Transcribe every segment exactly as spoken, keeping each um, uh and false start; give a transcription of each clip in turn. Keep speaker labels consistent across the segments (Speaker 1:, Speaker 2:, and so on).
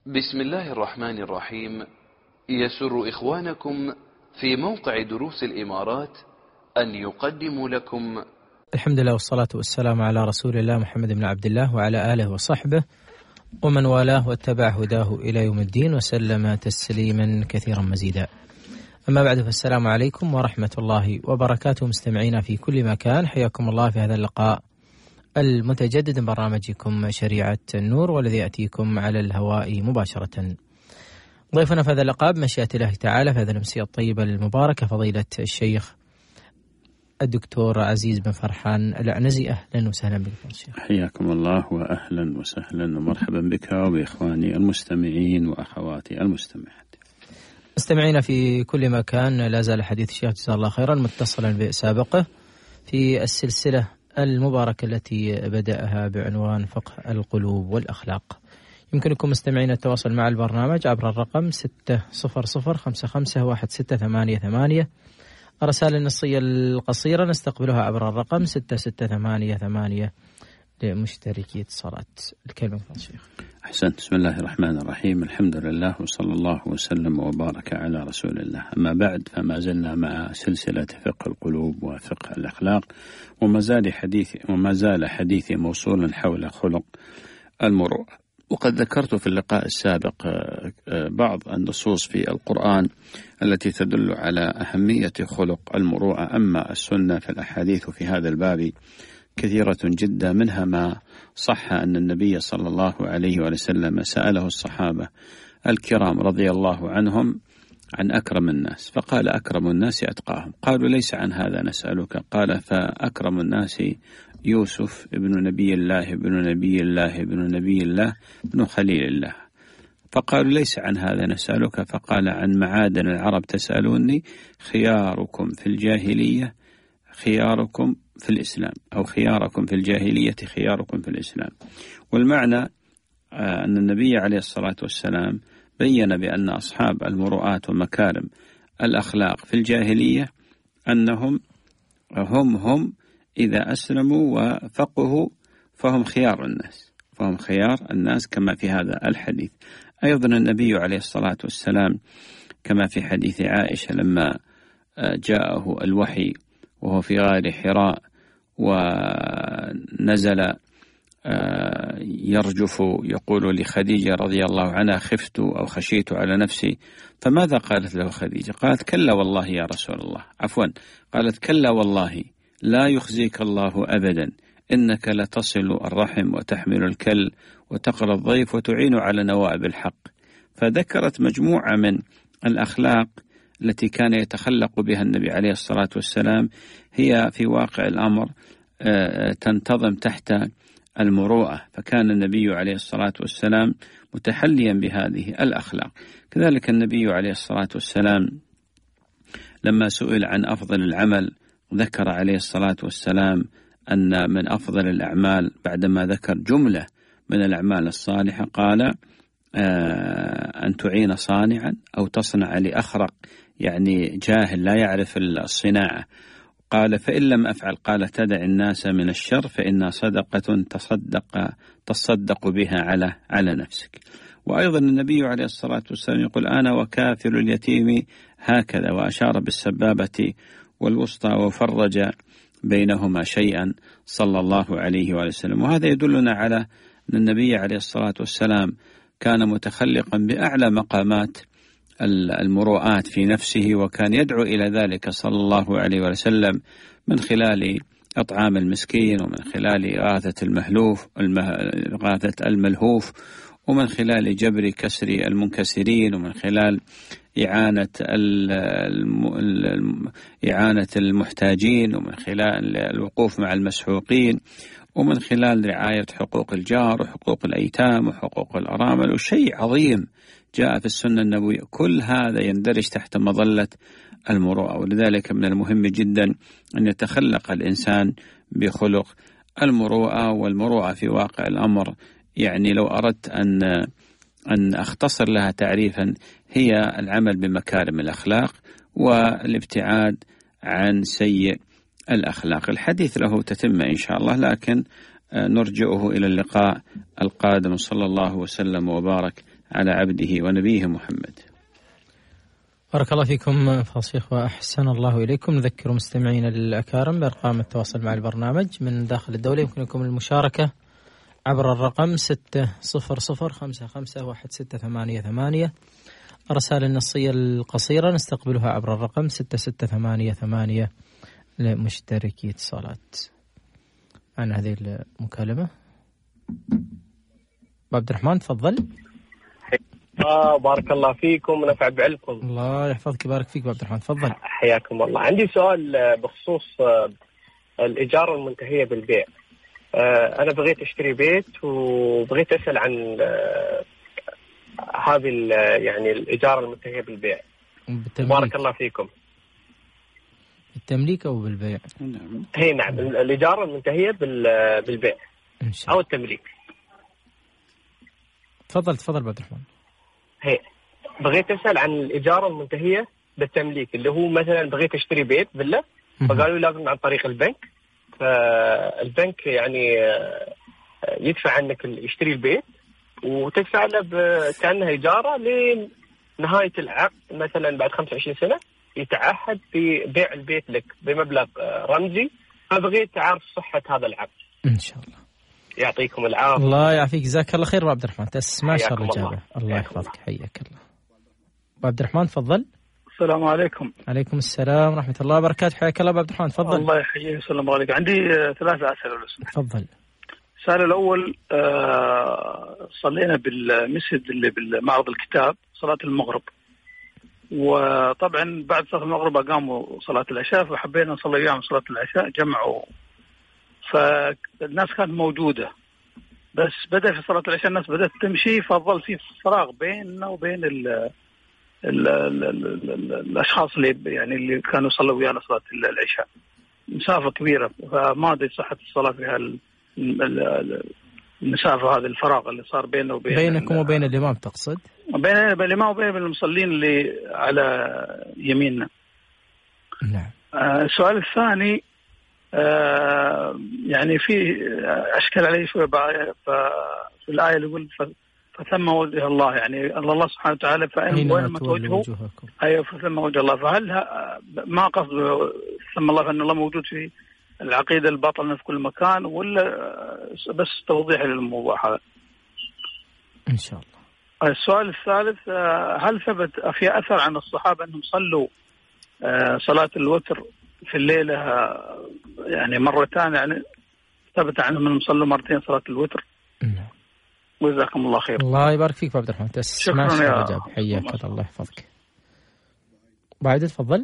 Speaker 1: بسم الله الرحمن الرحيم. يسر إخوانكم في موقع دروس الإمارات أن يقدموا لكم
Speaker 2: الحمد لله والصلاة والسلام على رسول الله محمد بن عبد الله وعلى آله وصحبه ومن والاه واتبع هداه إلى يوم الدين وسلم تسليما كثيرا مزيدا. أما بعد، فالسلام عليكم ورحمة الله وبركاته مستمعينا في كل مكان، حياكم الله في هذا اللقاء المتجدد من برنامجكم شريعة النور، والذي يأتيكم على الهواء مباشرة. ضيفنا في هذا اللقاء بمشيئة الله تعالى في هذه الأمسية الطيبة المباركة فضيلة الشيخ الدكتور عزيز بن فرحان العنزي. أهلا وسهلا بك شيخ.
Speaker 3: حياكم الله وأهلا وسهلا ومرحبا بك وبإخواني المستمعين وأخواتي المستمعات.
Speaker 2: مستمعينا في كل مكان، لا زال حديث الشيخ جزاه الله خيرا متصلا بسابقه في السلسلة المباركة التي بدأها بعنوان فقه القلوب والأخلاق. يمكنكم مستمعين التواصل مع البرنامج عبر الرقم ستة صفر صفر خمسة خمسة واحد ستة ثمانية ثمانية. الرسائل النصية القصيرة نستقبلها عبر الرقم ستة ستة ثمانية ثمانية لمشتركي اتصالات. الكلمة شيخ.
Speaker 3: أحسنت. بسم الله الرحمن الرحيم، الحمد لله وصلى الله وسلم وبارك على رسول الله. أما بعد، فما زلنا مع سلسلة فقه القلوب وفقه الأخلاق، وما زال حديثي وما زال حديثي موصولا حول خلق المروءة. وقد ذكرت في اللقاء السابق بعض النصوص في القرآن التي تدل على أهمية خلق المروءة. أما السنة فالأحاديث في هذا الباب كثيرة جدا، منها ما صح أن النبي صلى الله عليه وسلم سأله الصحابة الكرام رضي الله عنهم عن أكرم الناس، فقال أكرم الناس أتقاهم. قالوا ليس عن هذا نسألك، قال فأكرم الناس يوسف ابن نبي الله ابن نبي الله ابن نبي الله ابن خليل الله. فقالوا ليس عن هذا نسألك، فقال عن معادن العرب تسألوني، خياركم في الجاهلية خياركم في الإسلام، أو خياركم في الجاهلية خياركم في الإسلام. والمعنى أن النبي عليه الصلاة والسلام بين بأن أصحاب المروءات ومكارم الأخلاق في الجاهلية أنهم هم هم إذا أسلموا وفقهوا فهم خيار الناس، فهم خيار الناس كما في هذا الحديث. أيضا النبي عليه الصلاة والسلام كما في حديث عائشة لما جاءه الوحي وهو في غار حراء ونزل يرجف يقول لخديجة رضي الله عنها خفت أو خشيت على نفسي، فماذا قالت له خديجة؟ قالت كلا والله يا رسول الله، عفوا قالت كلا والله لا يخزيك الله أبدا، إنك لتصل الرحم وتحمل الكل وتقرى الضيف وتعين على نوائب الحق. فذكرت مجموعة من الأخلاق التي كان يتخلق بها النبي عليه الصلاة والسلام، هي في واقع الأمر تنتظم تحت المروءة، فكان النبي عليه الصلاة والسلام متحليا بهذه الأخلاق. كذلك النبي عليه الصلاة والسلام لما سئل عن أفضل العمل ذكر عليه الصلاة والسلام أن من أفضل الأعمال بعدما ذكر جملة من الأعمال الصالحة قال أن تعين صانعا أو تصنع لأخرق، يعني جاهل لا يعرف الصناعة. قال فإن لم أفعل قال تدع الناس من الشر فإنها صدقة تصدق تصدق بها على على نفسك. وأيضا النبي عليه الصلاة والسلام يقول أنا وكافل اليتيم هكذا، وأشار بالسبابة والوسطى وفرج بينهما شيئا صلى الله عليه وسلم. وهذا يدلنا على أن النبي عليه الصلاة والسلام كان متخلقا بأعلى مقامات المروءات في نفسه، وكان يدعو إلى ذلك صلى الله عليه وسلم من خلال إطعام المسكين، ومن خلال إغاثة المهلوف إغاثة الملهوف، ومن خلال جبر كسر المنكسرين، ومن خلال إعانة إعانة المحتاجين، ومن خلال الوقوف مع المسحوقين، ومن خلال رعاية حقوق الجار وحقوق الأيتام وحقوق الأرامل. وشيء عظيم جاء في السنة النبوية، كل هذا يندرج تحت مظلة المروءة. ولذلك من المهم جدا أن يتخلق الإنسان بخلق المروءة. والمروءة في واقع الأمر، يعني لو أردت أن أن أختصر لها تعريفا، هي العمل بمكارم الأخلاق والابتعاد عن سيء الأخلاق. الحديث له تتمة إن شاء الله، لكن نرجئه إلى اللقاء القادم. صلى الله وسلم وبارك على عبده ونبيه محمد.
Speaker 2: بارك الله فيكم فاصيخ وأحسن الله إليكم. نذكر مستمعين الأكارم بأرقام التواصل مع البرنامج من داخل الدولة. يمكن لكم المشاركة عبر الرقم ستة صفر صفر خمسة خمسة واحد ستة ثمانية ثمانية. الرسائل النصية القصيرة نستقبلها عبر الرقم ستة ستة ثمانية ثمانية لمشتركي اتصالات. عن هذه المكالمة عبد الرحمن تفضل.
Speaker 4: آه بارك الله فيكم ونفع بعلمكم.
Speaker 2: الله يحفظك ويبارك فيك عبد الرحمن تفضل.
Speaker 4: حياكم الله. عندي سؤال بخصوص الإيجار المنتهية بالبيع. أنا بغيت أشتري بيت وبغيت أسأل عن هذه يعني الإيجار المنتهية بالبيع. بارك الله فيكم.
Speaker 2: بالتمليك أو بالبيع؟
Speaker 4: هي نعم الإيجار المنتهية بالبيع أو التمليك.
Speaker 2: تفضل تفضل عبد الرحمن.
Speaker 4: هي بغيت أسأل عن الإيجار المنتهية بالتمليك اللي هو مثلا بغيت أشتري بيت فيلا فقالوا لازم عن طريق البنك، فالبنك يعني يدفع عنك يشتري البيت وتدفع له كأنها إيجارة لنهاية العقد، مثلا بعد خمسة وعشرين سنة يتعهد ببيع البيت لك بمبلغ رمزي. فبغيت أعرف صحة هذا العقد.
Speaker 2: إن شاء الله.
Speaker 4: يعطيكم العافية.
Speaker 2: الله يعافيك جزاك الله خير عبد الرحمن. تسمع شاء الله الإجابة. الله يحفظك حياك الله. عبد الرحمن تفضل.
Speaker 5: السلام عليكم.
Speaker 2: عليكم السلام ورحمة الله وبركاته. حياك الله عبد الرحمن تفضل.
Speaker 5: الله يحييك ويسلم عليك. عندي ثلاثة أسئلة لو سمحت.
Speaker 2: تفضل.
Speaker 5: السؤال الأول آه صلينا بالمسجد اللي بالمعرض الكتاب صلاة المغرب، وطبعا بعد صلاة المغرب قاموا صلاة العشاء فحبينا نصلي وياهم صلاة العشاء جمعوا، فالناس كانت موجودة بس بدأ في صلاة العشاء الناس بدأت تمشي فظل في فراغ بيننا وبين ال ال ال ال ال الأشخاص اللي يعني اللي كانوا يصلوا ويانا صلاة العشاء، مسافة كبيرة، فما أدري صحة الصلاة في هال المسافة هذه الفراغ اللي صار بيننا وبين
Speaker 2: بينكم وبين الإمام تقصد؟
Speaker 5: بين الإمام وبين المصلين اللي على يميننا.
Speaker 2: نعم.
Speaker 5: آه السؤال الثاني آه يعني في أشكال عليه شوية في الآية اللي يقول فثم وجه الله، يعني الله سبحانه وتعالى فإن وين ما توجهوا أيوة فثم وجه الله، فهل ما قصد ثم الله فإن الله موجود في العقيدة الباطنة في كل مكان ولا بس توضيح للموضوع هذا؟
Speaker 2: إن شاء الله.
Speaker 5: السؤال الثالث هل ثبت في أثر عن الصحابة أنهم صلوا صلاة الوتر في الليلة يعني مرتين، يعني ثبت عنهم أنهم صلوا مرتين صلاة الوتر؟
Speaker 2: نعم.
Speaker 5: وجزاكم الله خير.
Speaker 2: الله يبارك فيك عبد الرحمن. تسمع شكرا حياك الله يحفظك. بعد تفضل.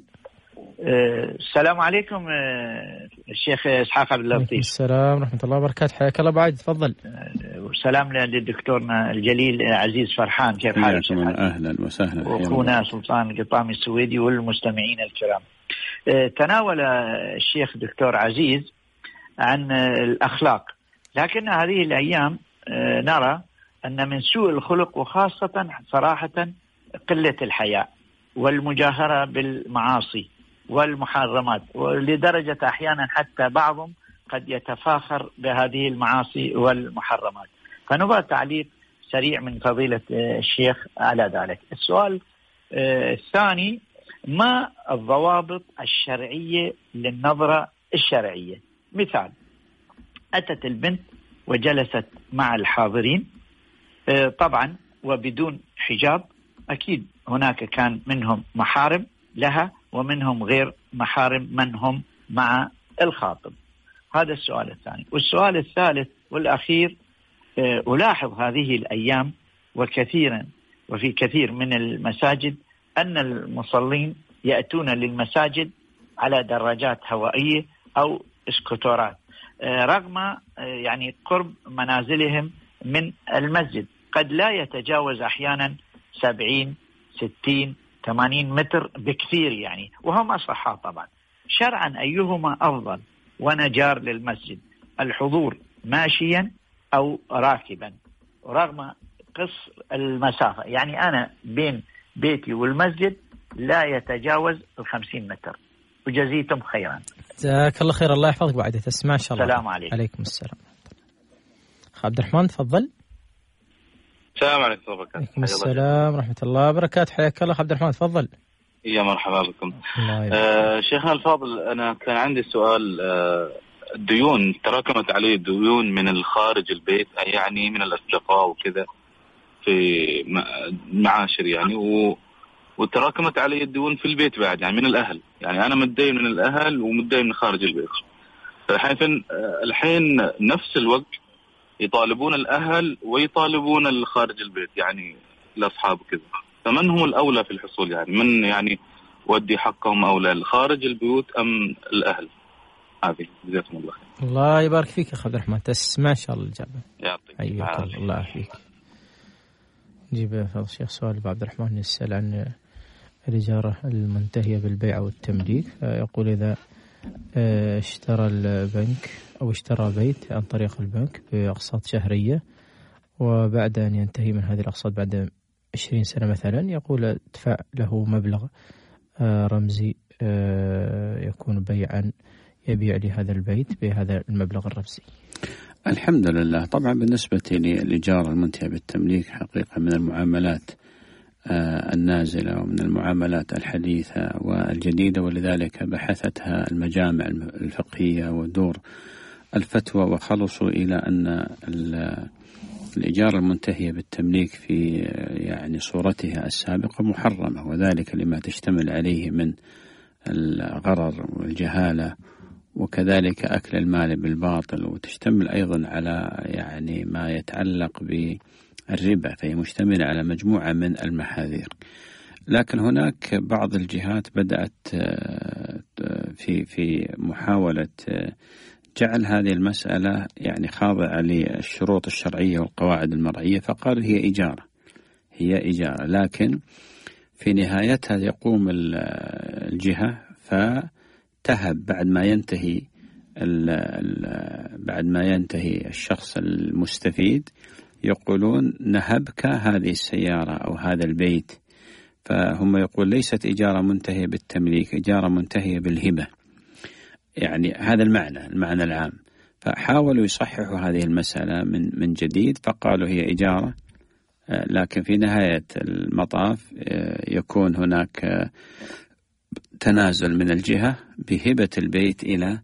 Speaker 6: السلام عليكم الشيخ إسحاق عبد اللطيف.
Speaker 2: السلام ورحمة الله وبركاته. حياك الله. بعد تفضل.
Speaker 6: والسلام للدكتورنا الجليل عزيز فرحان. كيف حالك؟
Speaker 3: أهلا وسهلا.
Speaker 6: وأخونا سلطان القطامي السويدي والمستمعين الكرام. تناول الشيخ دكتور عزيز عن الأخلاق، لكن هذه الأيام نرى أن من سوء الخلق وخاصة صراحة قلة الحياء والمجاهرة بالمعاصي والمحرمات، ولدرجة أحيانا حتى بعضهم قد يتفاخر بهذه المعاصي والمحرمات. فنبغى تعليق سريع من فضيلة الشيخ على ذلك. السؤال الثاني، ما الضوابط الشرعية للنظرة الشرعية؟ مثال، أتت البنت وجلست مع الحاضرين طبعا وبدون حجاب، أكيد هناك كان منهم محارم لها ومنهم غير محارم من هم مع الخاطب. هذا السؤال الثاني. والسؤال الثالث والأخير، ألاحظ هذه الأيام وكثيرا وفي كثير من المساجد أن المصلين يأتون للمساجد على دراجات هوائية أو اسكوتورات رغم يعني قرب منازلهم من المسجد، قد لا يتجاوز أحيانا سبعين ستين ثمانين متر بكثير يعني، وهم أصحاء طبعا. شرعا أيهما أفضل ونجار للمسجد، الحضور ماشيا أو راكبا رغم قصر المسافة؟ يعني أنا بين بيتي والمسجد لا يتجاوز الخمسين متر. وجزيتم خيرا.
Speaker 2: جزاك الله خير. الله يحفظك. بعد تسمع إن شاء الله.
Speaker 6: السلام عليكم.
Speaker 2: عليكم السلام. عبد الرحمن تفضل.
Speaker 7: السلام عليكم ورحمة الله
Speaker 2: وبركاته. السلام ورحمة الله وبركاته. حياك الله عبد الرحمن، تفضل.
Speaker 7: يا مرحبا بكم. آه شيخنا الفاضل، أنا كان عندي سؤال. آه الديون تراكمت علي الديون من الخارج البيت، يعني من الأصدقاء وكذا في معاشر يعني، و وتراكمت علي الديون في البيت بعد، يعني من الأهل. يعني أنا متدين من الأهل ومتدين من خارج البيت. الحين الحين نفس الوقت يطالبون الأهل ويطالبون الخارج البيت، يعني الأصحاب كذا. فمن هم الأولى في الحصول؟ يعني من يعني ودي حقهم أولى، الخارج البيوت أم الأهل؟ هذه جزاكم الله خير.
Speaker 2: الله يبارك فيك يا عبد الرحمن، تسمع إن شاء الله الإجابة.
Speaker 7: يعطيك
Speaker 2: العافية. الله يعافيك. نجيب فضل الشيخ سؤال أبو عبد الرحمن يسأل عن الإجارة المنتهية بالبيع والتمليك. يقول إذا اشترى البنك أو اشترى بيت عن طريق البنك بأقساط شهرية، وبعد أن ينتهي من هذه الأقساط بعد عشرين سنة مثلا، يقول ادفع له مبلغ رمزي يكون بيعا، يبيع لهذا البيت بهذا المبلغ الرمزي.
Speaker 3: الحمد لله. طبعا بالنسبة للإجارة المنتهية بالتمليك حقيقة من المعاملات النازلة ومن المعاملات الحديثة والجديدة، ولذلك بحثتها المجامع الفقهية ودور الفتوى، وخلصوا إلى أن الإجارة المنتهية بالتمليك في يعني صورتها السابقة محرمة، وذلك لما تشتمل عليه من الغرر والجهالة، وكذلك أكل المال بالباطل، وتشتمل أيضا على يعني ما يتعلق بالربا، فهي مشتملة على مجموعة من المحاذير. لكن هناك بعض الجهات بدأت في في محاولة جعل هذه المسألة يعني خاضعة للشروط الشرعية والقواعد المرعية، فقال هي إجارة هي إجارة لكن في نهايتها يقوم الجهة فتهب بعد ما ينتهي بعد ما ينتهي الشخص المستفيد، يقولون نهبك هذه السيارة أو هذا البيت. فهم يقول ليست إجارة منتهية بالتمليك، إجارة منتهية بالهبة، يعني هذا المعنى المعنى العام. فحاولوا يصححوا هذه المسألة من من جديد، فقالوا هي إجارة، لكن في نهاية المطاف يكون هناك تنازل من الجهة بهبة البيت إلى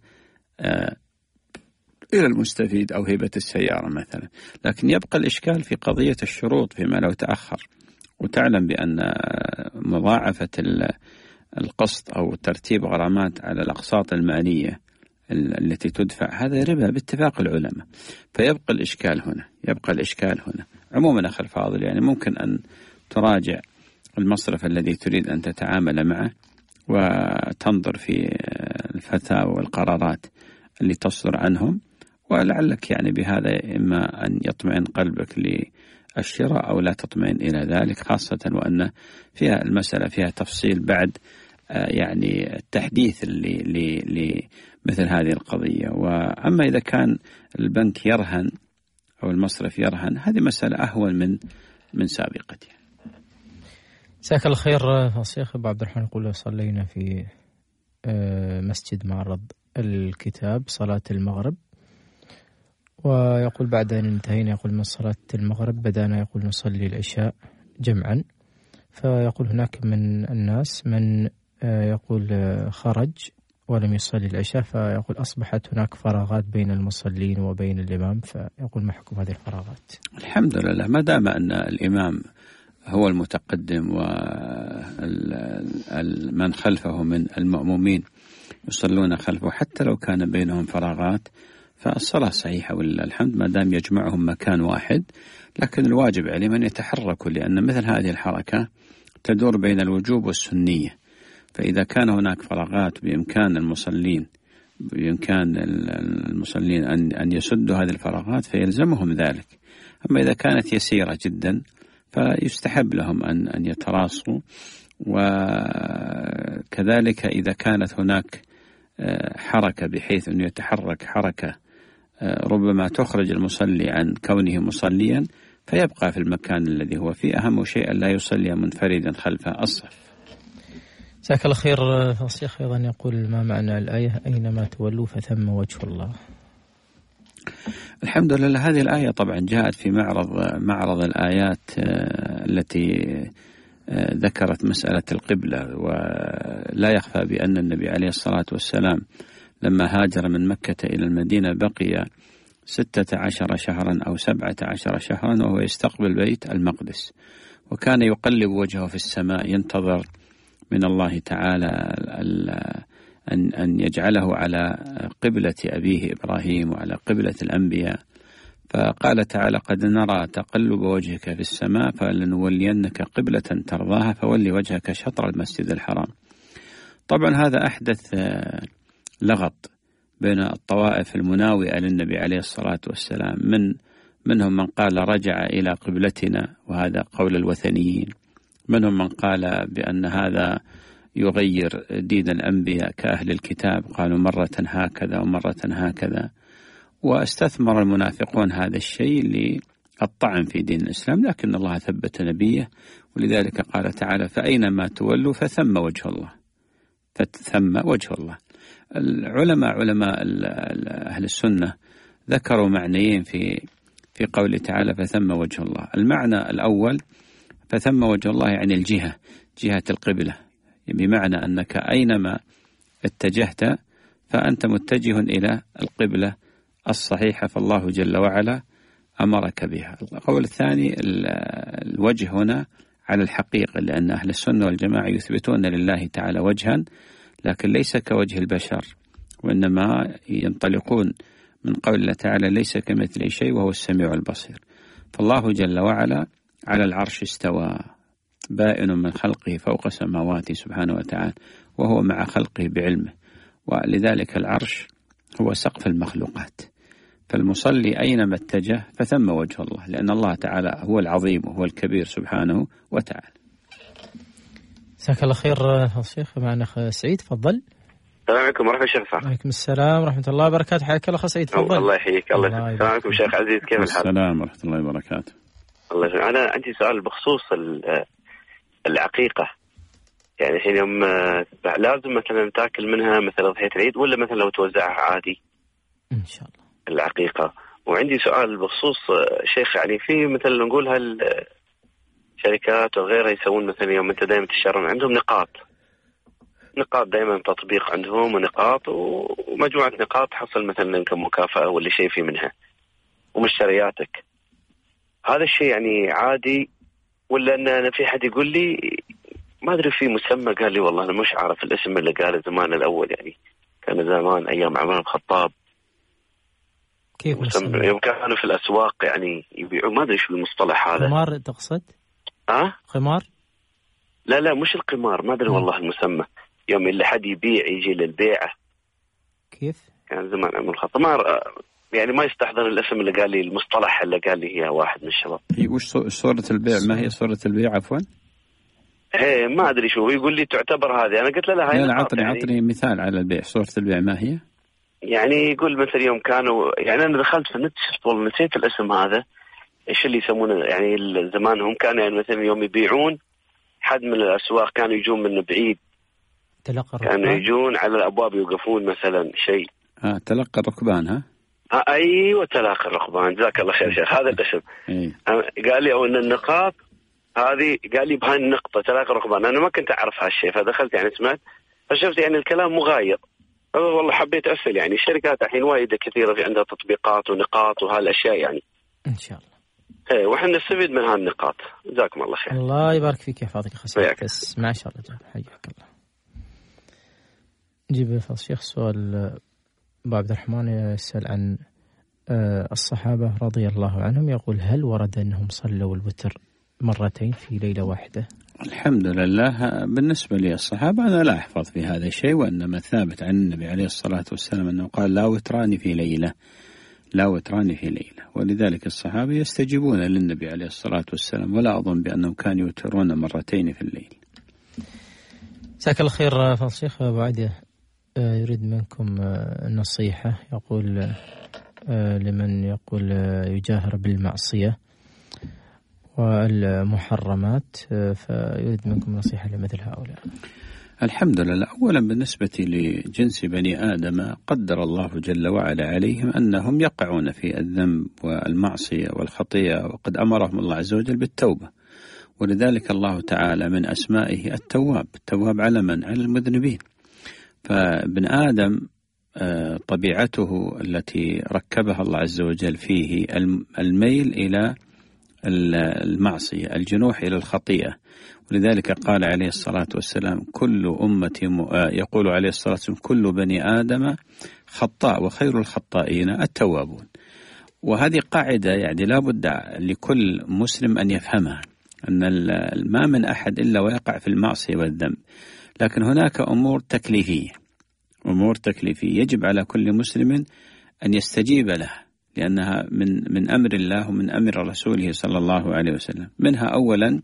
Speaker 3: إلى المستفيد أو هبة السيارة مثلا. لكن يبقى الإشكال في قضية الشروط فيما لو تأخر، وتعلم بأن مضاعفة القسط أو ترتيب غرامات على الأقساط المالية التي تدفع هذا ربا باتفاق العلماء. فيبقى الإشكال هنا يبقى الإشكال هنا عموما أخي الفاضل، يعني ممكن أن تراجع المصرف الذي تريد أن تتعامل معه وتنظر في الفتاوى والقرارات اللي تصدر عنهم، ولعلك يعني بهذا إما أن يطمئن قلبك للشراء أو لا تطمئن إلى ذلك، خاصة وأن فيها المسألة فيها تفصيل بعد يعني التحديث لمثل هذه القضية. وأما إذا كان البنك يرهن أو المصرف يرهن، هذه مسألة أهون من من سابقتها.
Speaker 2: جزاك الله خير الشيخ أبو عبد الرحمن. يقول صلينا في مسجد معرض الكتاب صلاة المغرب، ويقول بعد أن انتهينا يقول من صلاة المغرب بدأنا يقول نصلي العشاء جمعا. فيقول هناك من الناس من يقول خرج ولم يصلي العشاء، فيقول أصبحت هناك فراغات بين المصلين وبين الإمام، فيقول ما حكم هذه الفراغات؟
Speaker 3: الحمد لله، ما دام أن الإمام هو المتقدم ومن خلفه من المأمومين يصلون خلفه، حتى لو كان بينهم فراغات فالصلاة صحيحة ولله الحمد، ما دام يجمعهم مكان واحد. لكن الواجب عليهم أن يتحركوا، لأن مثل هذه الحركة تدور بين الوجوب والسنية. فإذا كان هناك فراغات بإمكان المصلين بإمكان المصلين أن أن يسدوا هذه الفراغات فيلزمهم ذلك. أما إذا كانت يسيرة جدا فيستحب لهم أن أن يتراصوا. وكذلك إذا كانت هناك حركة بحيث أن يتحرك حركة ربما تخرج المصلي عن كونه مصليا، فيبقى في المكان الذي هو فيه. أهم شيء أن لا يصلي منفردا خلف الصف.
Speaker 2: جزاك الله خير. الشيخ أيضا يقول ما معنى الآية أينما تولوا فثم وجه الله؟
Speaker 3: الحمد لله. هذه الآية طبعا جاءت في معرض معرض الآيات التي ذكرت مسألة القبلة، ولا يخفى بأن النبي عليه الصلاة والسلام لما هاجر من مكة إلى المدينة بقي ستة عشر شهرا أو سبعة عشر شهرا وهو يستقبل بيت المقدس، وكان يقلب وجهه في السماء ينتظر من الله تعالى أن أن يجعله على قبلة أبيه إبراهيم وعلى قبلة الأنبياء. فقال تعالى: قد نرى تقلب وجهك في السماء فلنولينك قبلة ترضاها فولي وجهك شطر المسجد الحرام. طبعا هذا أحدث لغط بين الطوائف المناوئة للنبي عليه الصلاة والسلام، من منهم من قال رجع إلى قبلتنا وهذا قول الوثنيين، منهم من قال بأن هذا يغير دين الأنبياء كأهل الكتاب، قالوا مرة هكذا ومرة هكذا. واستثمر المنافقون هذا الشيء للطعن في دين الإسلام، لكن الله ثبت نبيه، ولذلك قال تعالى: فأينما تولوا فثم وجه الله، فثم وجه الله. العلماء علماء أهل السنة ذكروا معنيين في في قوله تعالى فثم وجه الله. المعنى الأول فثم وجه الله يعني الجهة، جهة القبلة، بمعنى أنك أينما اتجهت فأنت متجه إلى القبلة الصحيحة، فالله جل وعلا أمرك بها. القول الثاني الوجه هنا على الحقيقة، لأن أهل السنة والجماعة يثبتون لله تعالى وجها لكن ليس كوجه البشر، وإنما ينطلقون من قول الله تعالى ليس كمثله شيء وهو السميع البصير. فالله جل وعلا على العرش استوى بائن من خلقه فوق سماواته سبحانه وتعالى، وهو مع خلقه بعلمه، ولذلك العرش هو سقف المخلوقات. فالمصلي أينما اتجه فثم وجه الله، لأن الله تعالى هو العظيم وهو الكبير سبحانه وتعالى.
Speaker 2: جزاك الله خير الشيخ. معنا أخ سعيد، تفضل.
Speaker 8: السلام عليكم ورحمة الله وبركاته.
Speaker 2: وعليكم السلام ورحمة الله وبركاته. حياك الله أخ سعيد، تفضل.
Speaker 8: الله يحييك. الله يسلمك. السلام عليكم شيخ عزيز، كيف الحال؟
Speaker 3: السلام ورحمة الله وبركاته.
Speaker 8: الله يسلمك. أنا عندي سؤال بخصوص العقيقة، يعني الحين يوم لازم مثلا تاكل منها مثلا ضحية العيد، ولا مثلا لو توزعها عادي
Speaker 2: إن شاء الله
Speaker 8: العقيقة؟ وعندي سؤال بخصوص شيخ، يعني في مثلا نقول هالشركات وغيرها يسوون مثلا يوم أنت دائما تشترون عندهم نقاط نقاط دائما تطبيق عندهم ونقاط ومجموعة نقاط تحصل مثلا كمكافأة ولا شيء في منها ومشترياتك. هذا الشيء يعني عادي، ولا أن أنا في حد يقول لي ما أدري في مسمى، قال لي والله أنا مش عارف الاسم اللي قاله زمان الأول، يعني كان زمان أيام عمر الخطاب
Speaker 2: كيف مسمى؟
Speaker 8: يوم كانوا في الأسواق يعني يبيعوا، ما أدري شو المصطلح هذا.
Speaker 2: قمار تقصد؟
Speaker 8: أه؟
Speaker 2: قمار؟
Speaker 8: لا لا مش القمار، ما أدري والله المسمى. يوم اللي حد يبيع يجي للبيعة.
Speaker 2: كيف؟
Speaker 8: كان زمان عمر الخطاب ما يعني ما يستحضر الاسم اللي قال لي، المصطلح اللي قال لي هي واحد من الشباب.
Speaker 3: وش صورة البيع؟ ما هي صورة البيع عفوا؟
Speaker 8: ايه ما ادري شو يقول لي تعتبر هذه. انا قلت له لا هاي
Speaker 3: لا لا عطني يعني عطني مثال على البيع، صورة البيع ما هي؟
Speaker 8: يعني يقول مثل يوم كانوا، يعني انا دخلت في النت والله نسيت الاسم هذا ايش اللي يسمونه، يعني زمانهم كانوا يعني مثلا يوم يبيعون حد من الاسواق كانوا يجون من بعيد،
Speaker 2: تلقى
Speaker 8: كانوا يجون على الابواب يوقفون مثلا شيء.
Speaker 3: اه تلقى الركبان. ها
Speaker 8: آه ايوه تلاقي الركبان، جزاك الله خير شيخ. هذا الاسم.
Speaker 3: أيه.
Speaker 8: قال لي او ان النقاط هذه، قال لي بهاي النقطة تلاقي الركبان. أنا ما كنت أعرف هالشيء، فدخلت يعني سمعت فشفت يعني الكلام مغاير. والله حبيت أسأل، يعني الشركات الحين وايد كثيرة في عندها تطبيقات ونقاط وهالأشياء يعني.
Speaker 2: إن شاء الله.
Speaker 8: إيه وإحنا نستفيد من هالنقاط. جزاكم الله خير.
Speaker 2: الله يبارك فيك يا فاضل خسر. بس ما شاء الله جاب حياك الله. نجيب فضل الشيخ سؤال أبو عبد الرحمن يسأل عن الصحابة رضي الله عنهم، يقول هل ورد أنهم صلوا الوتر مرتين في ليلة واحدة؟
Speaker 3: الحمد لله. بالنسبة للصحابة أنا لا أحفظ في هذا الشيء، وإنما ثابت عن النبي عليه الصلاة والسلام أنه قال لا وتران في ليلة، لا وتران في ليلة، ولذلك الصحابة يستجيبون للنبي عليه الصلاة والسلام، ولا أظن بأنهم كانوا يوترون مرتين في الليل.
Speaker 2: جزاك الله خير فضل الشيخ. أبو عادة يريد منكم النصيحة، يقول لمن يقول يجاهر بالمعصية والمحرمات، فيريد منكم نصيحة لمثل هؤلاء.
Speaker 3: الحمد لله. أولا بالنسبة لجنس بني آدم قدر الله جل وعلا عليهم أنهم يقعون في الذنب والمعصية والخطيئة، وقد أمرهم الله عز وجل بالتوبة، ولذلك الله تعالى من أسمائه التواب، التواب على من؟ على المذنبين. فابن آدم طبيعته التي ركبها الله عز وجل فيه الميل إلى المعصية، الجنوح إلى الخطيئة، ولذلك قال عليه الصلاة والسلام كل أمتي م... يقول عليه الصلاة والسلام كل بني آدم خطاء وخير الخطائين التوابون. وهذه قاعدة يعني لا بد لكل مسلم أن يفهمها، أن ما من أحد إلا ويقع في المعصية والذنب، لكن هناك أمور تكليفية، أمور تكليفية يجب على كل مسلم أن يستجيب لها، لأنها من من أمر الله ومن أمر رسوله صلى الله عليه وسلم. منها أولا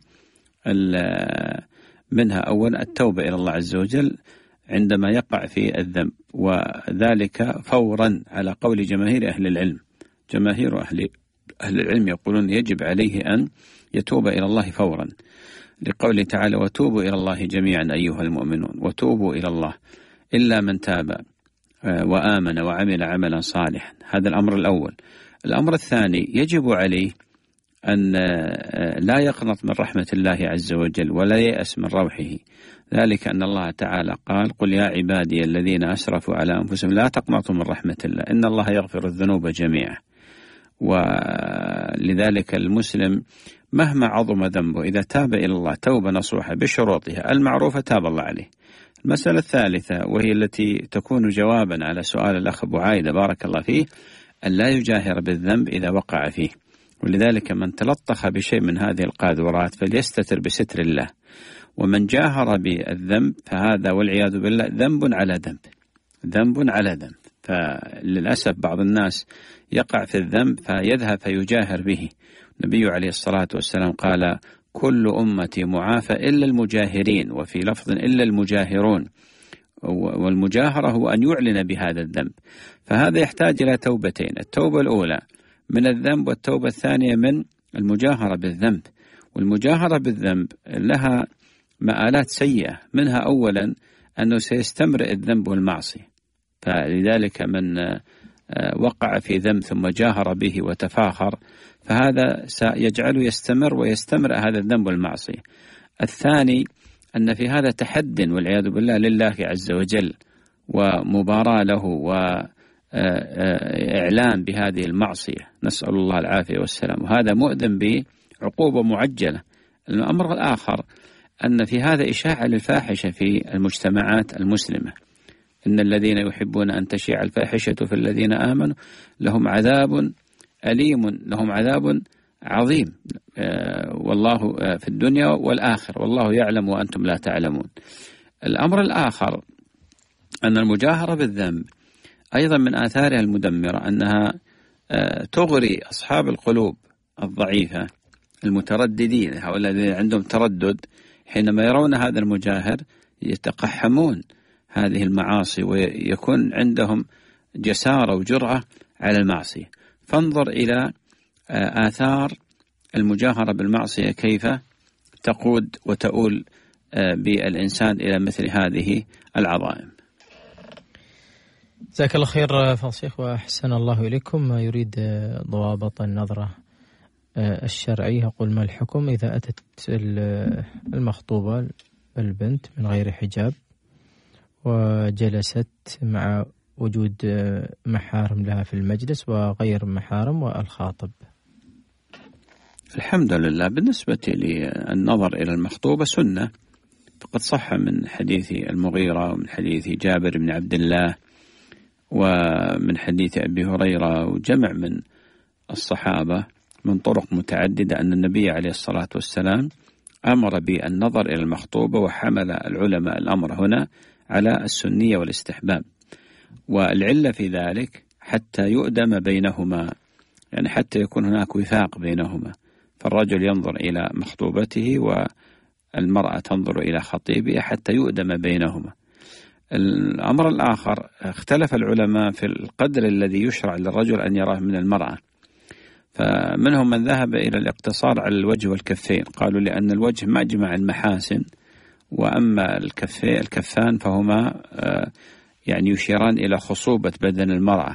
Speaker 3: منها أولا التوبة إلى الله عز وجل عندما يقع في الذنب، وذلك فورا على قول جماهير أهل العلم. جماهير أهل أهل العلم يقولون يجب عليه أن يتوب إلى الله فورا، لقوله تعالى وتوبوا إلى الله جميعا أيها المؤمنون وتوبوا إلى الله إلا من تاب وآمن وعمل عملا صالحا. هذا الأمر الأول. الأمر الثاني يجب عليه أن لا يقنط من رحمة الله عز وجل ولا ييأس من روحه، ذلك أن الله تعالى قال قل يا عبادي الذين أسرفوا على أنفسهم لا تقنطوا من رحمة الله إن الله يغفر الذنوب جميعا. ولذلك المسلم مهما عظم ذنبه إذا تاب إلى الله توبة نصوحة بشروطها المعروفة تاب الله عليه. المسألة الثالثة وهي التي تكون جوابا على سؤال الأخ أبو عايدة بارك الله فيه، أن لا يجاهر بالذنب إذا وقع فيه، ولذلك من تلطخ بشيء من هذه القاذورات فليستتر بستر الله، ومن جاهر بالذنب فهذا والعياذ بالله ذنب على ذنب، ذنب على ذنب. فللأسف بعض الناس يقع في الذنب فيذهب فيجاهر به. النبي عليه الصلاة والسلام قال كل أمتي معافى إلا المجاهرين، وفي لفظ إلا المجاهرون، والمجاهرة هو أن يعلن بهذا الذنب. فهذا يحتاج إلى توبتين، التوبة الأولى من الذنب والتوبة الثانية من المجاهرة بالذنب. والمجاهرة بالذنب لها مآلات سيئة، منها أولا أنه سيستمرئ الذنب والمعصية، فلذلك من وقع في ذنب ثم جاهر به وتفاخر فهذا سيجعله يستمر ويستمر هذا الذنب والمعصية. الثاني أن في هذا تحد والعياذ بالله لله عز وجل ومباراة له وإعلان بهذه المعصية، نسأل الله العافية والسلام، وهذا مؤذن بعقوبة معجلة. الأمر الآخر أن في هذا إشاعة للفاحشة في المجتمعات المسلمة، إن الذين يحبون أن تشيع الفاحشة في الذين آمنوا لهم عذاب أليم، لهم عذاب عظيم والله في الدنيا والآخر والله يعلم وأنتم لا تعلمون. الأمر الآخر أن المجاهرة بالذنب أيضا من آثارها المدمرة أنها تغري أصحاب القلوب الضعيفة المترددين، هؤلاء الذين عندهم تردد حينما يرون هذا المجاهر يتقحمون هذه المعاصي ويكون عندهم جسارة وجرأة على المعصية. فانظر إلى آثار المجاهرة بالمعصية كيف تقود وتؤول بالإنسان إلى مثل هذه العظائم.
Speaker 2: جزاك الله خير فالشيخ وأحسن الله إليكم. ما يريد ضوابط النظرة الشرعية، يقول ما الحكم إذا أتت المخطوبة البنت من غير حجاب وجلست مع وجود محارم لها في المجلس وغير محارم والخاطب؟
Speaker 3: الحمد لله. بالنسبة للنظر إلى المخطوبة سنة، فقد صح من حديث المغيرة ومن حديث جابر بن عبد الله ومن حديث أبي هريرة وجمع من الصحابة من طرق متعددة أن النبي عليه الصلاة والسلام أمر بالنظر إلى المخطوبة، وحمل العلماء الأمر هنا على السنية والاستحباب، والعلة في ذلك حتى يؤدم بينهما، يعني حتى يكون هناك وفاق بينهما، فالرجل ينظر إلى مخطوبته والمرأة تنظر إلى خطيبها حتى يؤدم بينهما. الأمر الآخر اختلف العلماء في القدر الذي يشرع للرجل أن يراه من المرأة، فمنهم من ذهب إلى الاقتصار على الوجه والكفين، قالوا لأن الوجه مجمع المحاسن وأما الكفي الكفان فهما يعني يشيران إلى خصوبة بدن المرأة.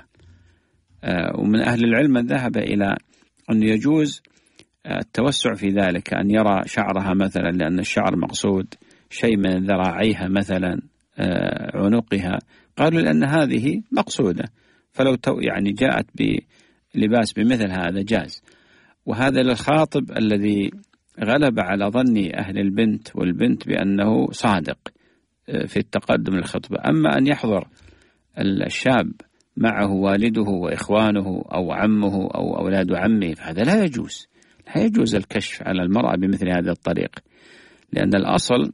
Speaker 3: ومن أهل العلم من ذهب إلى أن يجوز التوسع في ذلك، أن يرى شعرها مثلا، لأن الشعر مقصود، شيء من ذراعيها مثلا، عنقها، قالوا لأن هذه مقصودة، فلو يعني جاءت بلباس بمثل هذا جاز. وهذا للخاطب الذي غلب على ظن أهل البنت والبنت بأنه صادق في التقدم للخطبة. أما أن يحضر الشاب معه والده وإخوانه أو عمه أو أولاد عمه فهذا لا يجوز، لا يجوز الكشف على المرأة بمثل هذا الطريق، لأن الأصل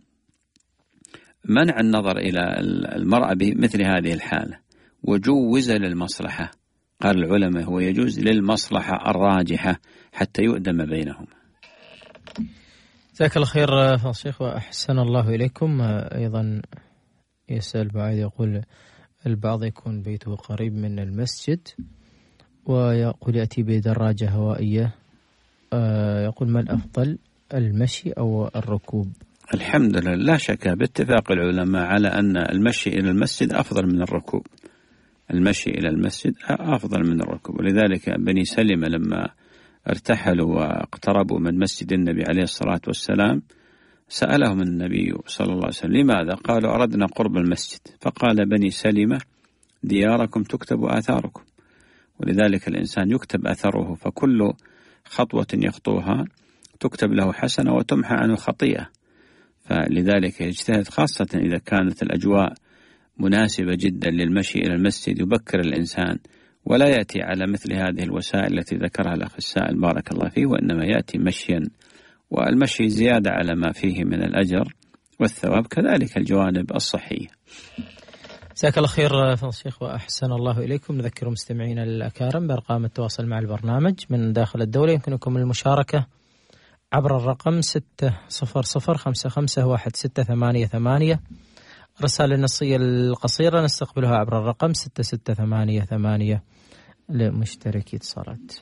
Speaker 3: منع النظر إلى المرأة بمثل هذه الحالة، وجوز للمصلحة. قال العلماء هو يجوز للمصلحة الراجحة حتى يؤدم بينهما.
Speaker 2: جزاك الله خير فضيلة الشيخ وأحسن الله إليكم. أيضا يسأل بعد يقول البعض يكون بيته قريب من المسجد ويقول يأتي بدراجة هوائية، يقول ما الأفضل المشي أو الركوب؟
Speaker 3: الحمد لله لا شك باتفاق العلماء على أن المشي إلى المسجد أفضل من الركوب، المشي إلى المسجد أفضل من الركوب. ولذلك بني سلمة لما ارتحلوا واقتربوا من مسجد النبي عليه الصلاة والسلام سألهم النبي صلى الله عليه وسلم لماذا؟ قالوا أردنا قرب المسجد، فقال بني سلمة دياركم تكتب آثاركم. ولذلك الإنسان يكتب أثره، فكل خطوة يخطوها تكتب له حسنة وتمحى عنه خطيئة. فلذلك يجتهد، خاصة إذا كانت الأجواء مناسبة جدا للمشي إلى المسجد، يبكر الإنسان ولا يأتي على مثل هذه الوسائل التي ذكرها الأخ السائل بارك الله فيه، وإنما يأتي مشيا، والمشي زيادة على ما فيه من الأجر والثواب، كذلك الجوانب الصحية.
Speaker 2: جزاك الله خير فضيلة الشيخ وأحسن الله إليكم. نذكر مستمعينا الأكارم بأرقام التواصل مع البرنامج من داخل الدولة، يمكنكم المشاركة عبر الرقم ستة صفر صفر خمسة خمسة واحد ستة ثمانية ثمانية. الرسالة النصية القصيرة نستقبلها عبر الرقم ستة ستة ثمانية ثمانية لمشتركي اتصالات.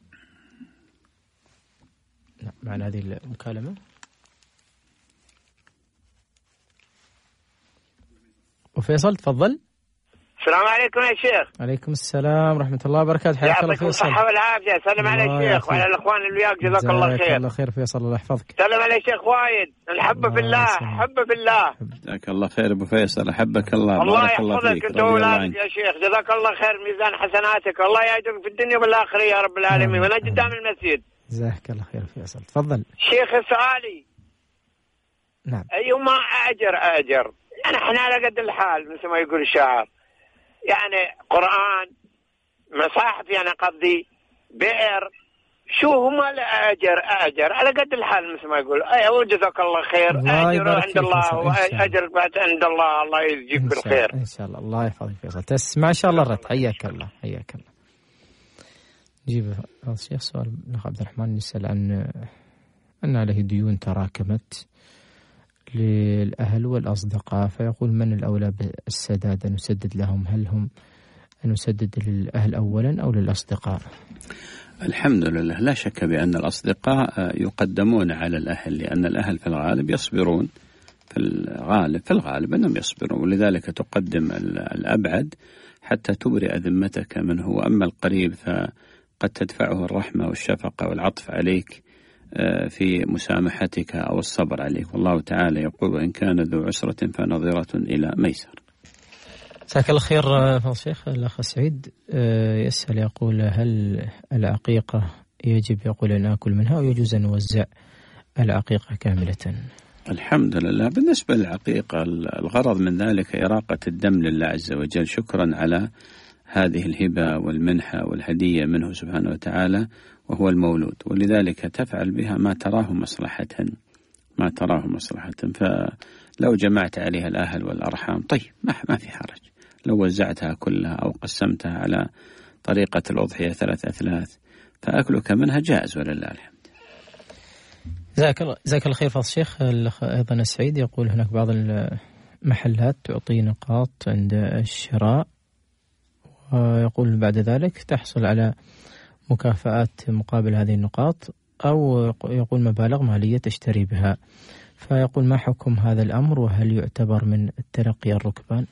Speaker 2: معنا هذه المكالمة. وفيصل تفضل.
Speaker 9: السلام عليكم يا شيخ.
Speaker 2: عليكم السلام ورحمة الله وبركاته. حياك الله فيصل.
Speaker 9: الصحة والعافية. سلم على الشيخ وعلى الأخوان اللي وياك، جزاك الله خير.
Speaker 2: جزاك الله خير فيصل، الله يحفظك.
Speaker 9: سلم على الشيخ وايد، نحبه في الله، حبه في الله.
Speaker 3: جزاك الله خير أبو فيصل، أحبك الله.
Speaker 9: الله يحفظك أنت وأولادك يا شيخ، جزاك الله خير، ميزان حسناتك، الله يأجرك في الدنيا والآخرة يا رب العالمين، وأنا قدام المسجد.
Speaker 2: جزاك الله خير فيصل، تفضل.
Speaker 9: شيخ سؤالي.
Speaker 2: نعم.
Speaker 9: أيما أجر أجر، يعني إحنا على قد الحال مثل ما يقول الشاعر، يعني قرآن، مصاحف، يعني قصدي بئر، شو هما الأجر أجر على قد الحال مثل ما يقول. أيوة جزاك الله خير، أجر عند الله وأجر بعد عند الله، الله يجيب بالخير
Speaker 2: إن شاء الله. الله يحفظك فيصل، تسمع إن شاء الله الرد. حياك الله حياك الله. نجيب الشيخ سؤال الأخ عبد الرحمن يسأل عن أن عليه ديون تراكمت للأهل والأصدقاء، فيقول من الأولى بالسداد؟ أن نسدد لهم؟ هل هم أن نسدد للأهل أولا أو للأصدقاء؟
Speaker 3: الحمد لله لا شك بأن الأصدقاء يقدمون على الأهل، لأن الأهل في الغالب يصبرون، في الغالب في الغالب أنهم يصبرون، ولذلك تقدم الأبعد حتى تبرئ ذمتك منه. وأما القريب فقد تدفعه الرحمة والشفقة والعطف عليك في مسامحتك أو الصبر عليك، والله تعالى يقول وإن كان ذو عسرة فنظرة إلى ميسر.
Speaker 2: جزاك الله خير فضيلة الشيخ. الأخ سعيد يسأل يقول هل العقيقة يجب يقول أن نأكل منها أو يجوز أن نوزع العقيقة كاملة؟
Speaker 3: الحمد لله بالنسبة للعقيقة الغرض من ذلك إراقة الدم لله عز وجل، شكرا على هذه الهبة والمنحة والهدية منه سبحانه وتعالى وهو المولود، ولذلك تفعل بها ما تراه مصلحة ما تراه مصلحة فلو جمعت عليها الأهل والأرحام طيب ما في حرج، لو وزعتها كلها أو قسمتها على طريقة الأضحية ثلاث أثلاث فأكلك منها جائز ولله الحمد.
Speaker 2: جزاك الله جزاك الله خير فضيلة الشيخ. الأخ أيضا سعيد يقول هناك بعض المحلات تعطي نقاط عند الشراء، ويقول بعد ذلك تحصل على مكافآت مقابل هذه النقاط، أو يقول مبالغ مالية تشتري بها فيقول: ما حكم هذا الأمر، وهل يعتبر من تلقي الركبان؟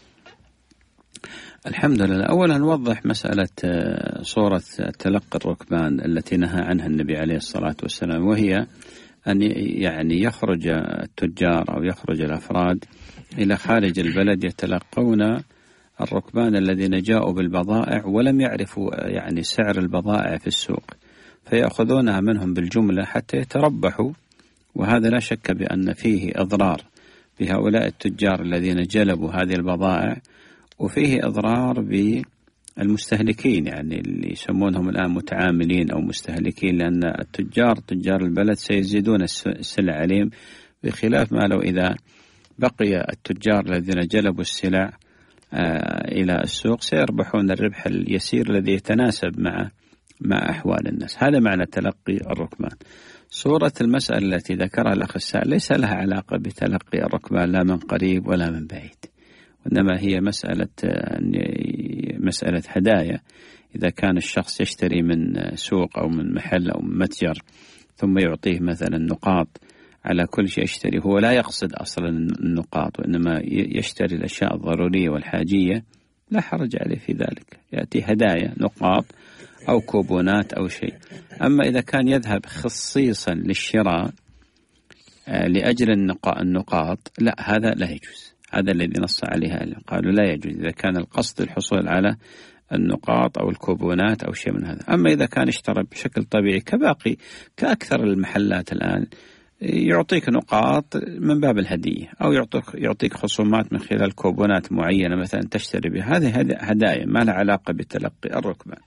Speaker 3: الحمد لله. أولا نوضح مسألة صورة تلقي الركبان التي نهى عنها النبي عليه الصلاة والسلام، وهي أن يعني يخرج التجار أو يخرج الأفراد إلى خارج البلد يتلقون الركبان الذين جاءوا بالبضائع ولم يعرفوا يعني سعر البضائع في السوق، فيأخذونها منهم بالجملة حتى يتربحوا، وهذا لا شك بأن فيه إضرار بهؤلاء التجار الذين جلبوا هذه البضائع، وفيه إضرار بالمستهلكين يعني اللي يسمونهم الآن متعاملين أو مستهلكين، لأن التجار تجار البلد سيزيدون السلع عليهم، بخلاف ما لو إذا بقي التجار الذين جلبوا السلع إلى السوق سيربحون الربح اليسير الذي يتناسب مع مع أحوال الناس. هذا معنى تلقي الركبان. صورة المسألة التي ذكرها الأخ السائل ليس لها علاقة بتلقي الركبان لا من قريب ولا من بعيد، وإنما هي مسألة مسألة هدايا. إذا كان الشخص يشتري من سوق أو من محل أو من متجر ثم يعطيه مثلا نقاط على كل شيء يشتري، هو لا يقصد أصلا النقاط وإنما يشتري الأشياء الضرورية والحاجية، لا حرج عليه في ذلك، يأتي هدايا نقاط أو كوبونات أو شيء. أما إذا كان يذهب خصيصا للشراء لأجل النقاط، لا، هذا لا يجوز. هذا الذي نص عليها قالوا لا يجوز إذا كان القصد الحصول على النقاط أو الكوبونات أو شيء من هذا. أما إذا كان اشترى بشكل طبيعي كباقي كأكثر المحلات الآن، يعطيك نقاط من باب الهدية أو يعطيك يعطيك خصومات من خلال كوبونات معينة مثلا تشتري بها، هذه هدايا ما لها علاقة بتلقي الركبان.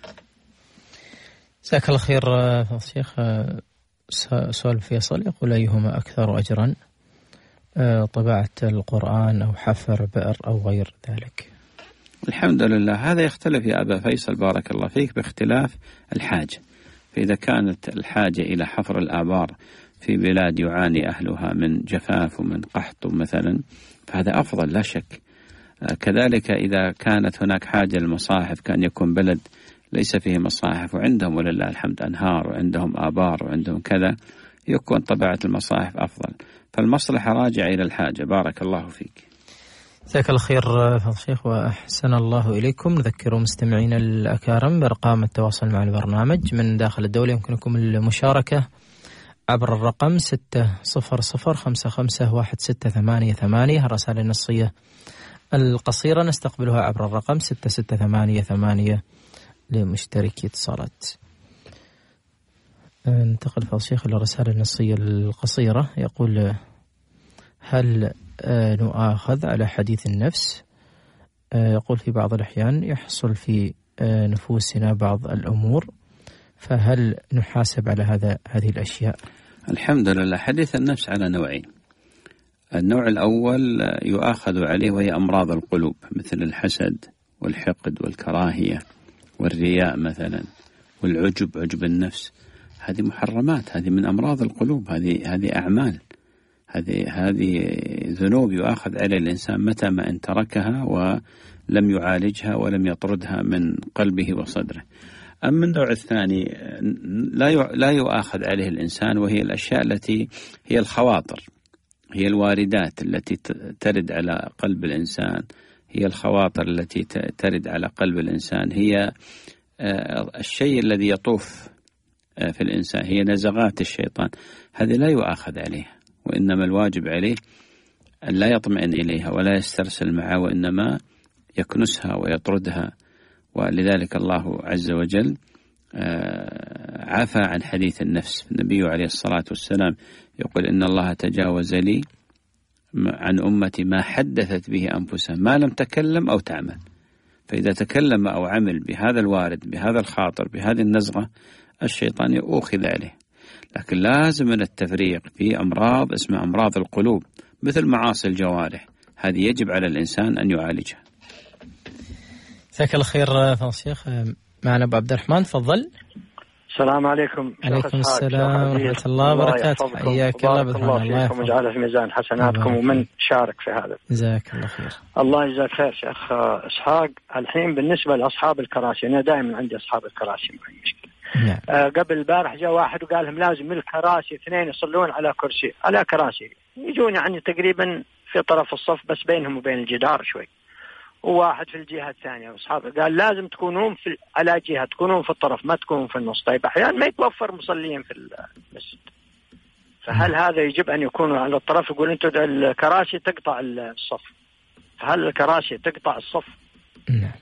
Speaker 2: جزاك الله خير شيخ. سؤال فيصل يقول: أيهما أكثر أجرا، طباعة القرآن أو حفر بئر أو غير ذلك؟
Speaker 3: الحمد لله. هذا يختلف يا أبا فيصل بارك الله فيك باختلاف الحاجة. فإذا كانت الحاجة إلى حفر الآبار في بلاد يعاني أهلها من جفاف ومن قحط مثلا، فهذا أفضل لا شك. كذلك إذا كانت هناك حاجة للمصاحف، كان يكون بلد ليس فيه مصاحف وعندهم ولله الحمد أنهار وعندهم آبار وعندهم كذا، يكون طباعة المصاحف أفضل. فالمصلحة راجعة إلى الحاجة. بارك الله فيك.
Speaker 2: جزاك الله خير فضل الشيخ وأحسن الله إليكم. نذكر مستمعين الأكارم بأرقام التواصل مع البرنامج من داخل الدولة. يمكنكم المشاركة عبر الرقم ستة صفر صفر خمسة خمسة واحد ستة ثمانية ثمانية. الرسائل النصية القصيرة نستقبلها عبر الرقم ستة ستة ثمانية ثمانية لمشتركي اتصالات. انتقل فضل الشيخ إلى الرسالة النصية القصيرة. يقول: هل نؤاخذ على حديث النفس؟ يقول: في بعض الأحيان يحصل في نفوسنا بعض الأمور، فهل نحاسب على هذا هذه الأشياء؟
Speaker 3: الحمد لله. حديث النفس على نوعين. النوع الأول يؤاخذ عليه وهي أمراض القلوب مثل الحسد والحقد والكراهية والرياء مثلا والعجب، عجب النفس. هذه محرمات، هذه من أمراض القلوب، هذه هذه أعمال، هذه هذه ذنوب يؤاخذ عليه الإنسان متى ما إن تركها ولم يعالجها ولم يطردها من قلبه وصدره. أما النوع الثاني لا لا يؤاخذ عليه الإنسان، وهي الأشياء التي هي الخواطر، هي الواردات التي ترد على قلب الإنسان، هي الخواطر التي ترد على قلب الإنسان، هي الشيء الذي يطوف في الإنسان، هي نزغات الشيطان. هذه لا يؤاخذ عليها، وإنما الواجب عليه أن لا يطمئن إليها ولا يسترسل معها، وإنما يكنسها ويطردها. ولذلك الله عز وجل عفى عن حديث النفس. النبي عليه الصلاة والسلام يقول: إن الله تجاوز لي عن أمتي ما حدثت به أنفسها ما لم تكلم أو تعمل. فإذا تكلم أو عمل بهذا الوارد، بهذا الخاطر، بهذه النزغة، الشيطان يؤخذ عليه. لكن لازم من التفريق في أمراض اسمها أمراض القلوب مثل معاصي الجوارح، هذه يجب على الإنسان أن يعالجها.
Speaker 2: جزاك الله خير فضل الشيخ. معنا أبو عبد الرحمن، تفضل.
Speaker 10: السلام عليكم.
Speaker 2: عليكم السلام ورحمة الله وبركاته. حياك الله
Speaker 10: بارك الله فيكم ويجعله في ميزان حسناتكم ومن شارك في هذا.
Speaker 2: جزاك الله خير.
Speaker 10: الله يجزاك خير شيخ إسحاق. الحين بالنسبة لأصحاب الكراسي، أنا دائما عندي أصحاب الكراسي ما هي مشكلة. نعم. آه قبل البارح جاء واحد وقال لهم لازم الكراسي اثنين يصلون على كرسي على كراسي، يجون يعني تقريبا في طرف الصف بس بينهم وبين الجدار شوي، وواحد في الجهة الثانية وأصحابه قال لازم تكونون في على جهة، تكونون في الطرف ما تكونون في النص. طيب أحيانا ما يتوفر مصلين في المسجد، فهل هذا يجب أن يكونوا على الطرف؟ يقول أنتم الكراسي تقطع الصف، فهل الكراسي تقطع الصف؟
Speaker 2: نعم.